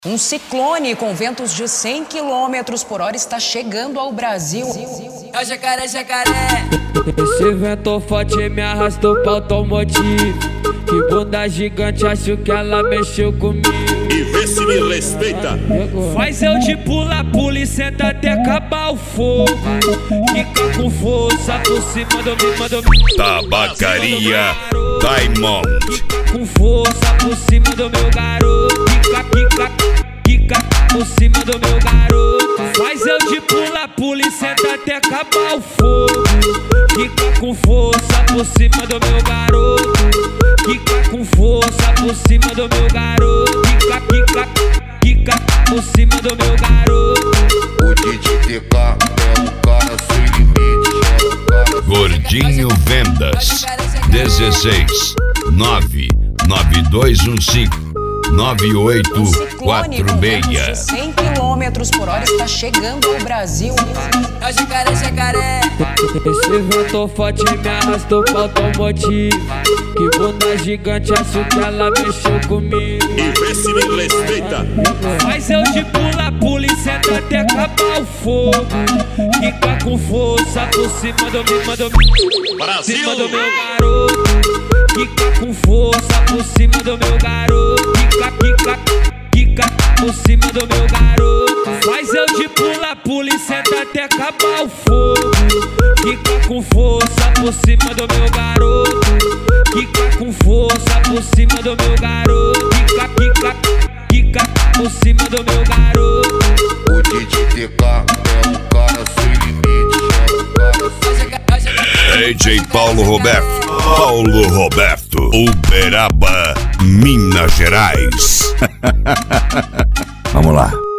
Um ciclone com ventos de 100 km por hora está chegando ao Brasil. É o jacaré, jacaré. Esse vento forte me arrastou pra automotivo. Que bunda gigante, acho que ela mexeu comigo. E vê se me respeita. Faz eu de pula e senta até acabar o fogo. Fica com força por cima do meu. Tabacaria Diamond. Com força por cima do meu garoto. Fica por cima do meu garoto. Faz eu de pula e senta até acabar o fogo. Fica com força por cima do meu garoto. Fica com força por cima do meu garoto. Fica por cima do meu garoto. O DJ TK é um cara sem limite. Gordinho Vendas 16 99215 Um ciclone com ventos de 9846. 100 km por hora está chegando ao Brasil. É o jacaré, jacaré. Esse vento forte me arrastou pra automotivo. Que bunda gigante, acho que ela mexeu comigo. E vê se me respeita. Faz eu de pula e senta até acabar o fogo. Fica com força por cima do meu. Brasil. Cima do meu garoto. Fica com força por cima do meu garoto. Fica por cima do meu garoto. Faz eu de pula e senta até acabar o fogo. Fica com força por cima do meu garoto. Fica com força por cima do meu garoto. Fica por cima do meu garoto. O DJ TK é um cara sem limite. DJ Paulo Roberto, Uberaba, Minas Gerais. Vamos lá.